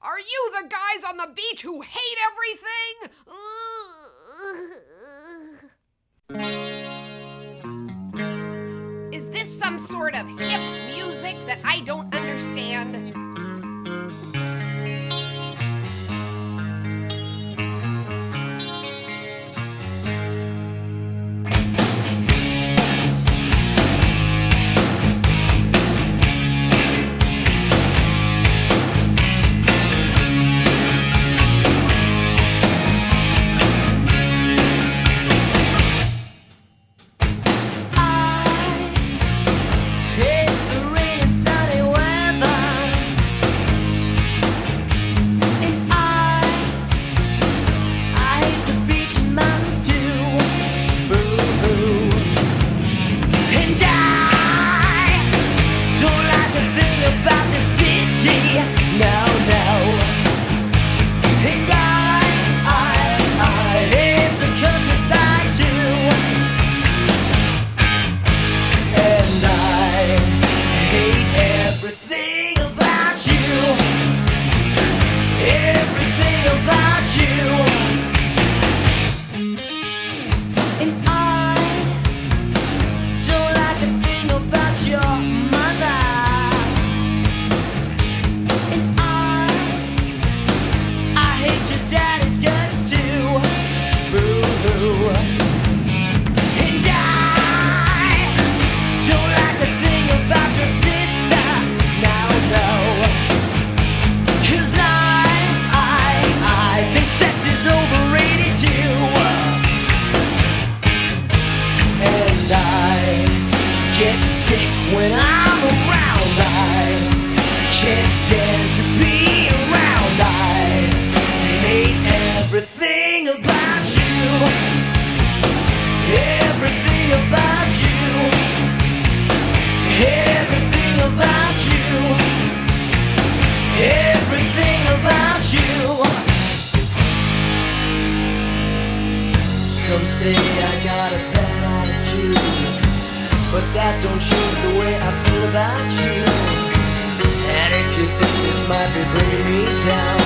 Are you the guys on the beach who hate everything? Is this some sort of hip music that I don't understand? When I'm around, I can't stand to be around. I hate everything about you. Everything about you. Everything about you. Everything about you. Some say I got a bad attitude, but that don't change the way I feel about you. And if you think this might be bringing me down,